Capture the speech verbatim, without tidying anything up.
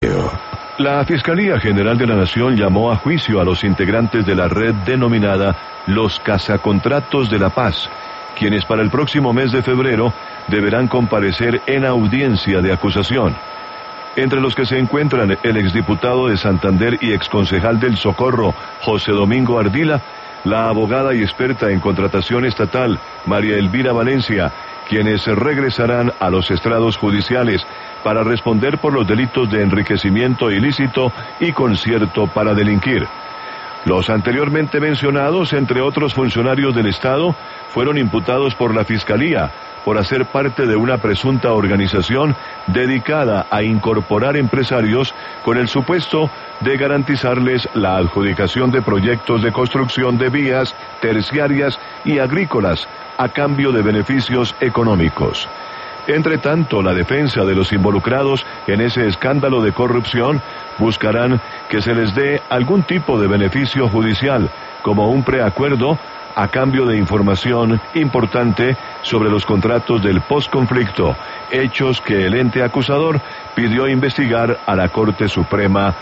La Fiscalía General de la Nación llamó a juicio a los integrantes de la red denominada Los Cazacontratos de la Paz, quienes para el próximo mes de febrero deberán comparecer en audiencia de acusación. Entre los que se encuentran el exdiputado de Santander y exconcejal del Socorro, José Domingo Ardila, la abogada y experta en contratación estatal, María Elvira Valencia, quienes regresarán a los estrados judiciales para responder por los delitos de enriquecimiento ilícito y concierto para delinquir. Los anteriormente mencionados, entre otros funcionarios del Estado, fueron imputados por la Fiscalía por hacer parte de una presunta organización dedicada a incorporar empresarios con el supuesto de garantizarles la adjudicación de proyectos de construcción de vías terciarias y agrícolas a cambio de beneficios económicos. Entre tanto, la defensa de los involucrados en ese escándalo de corrupción buscarán que se les dé algún tipo de beneficio judicial, como un preacuerdo a cambio de información importante sobre los contratos del posconflicto, hechos que el ente acusador pidió investigar a la Corte Suprema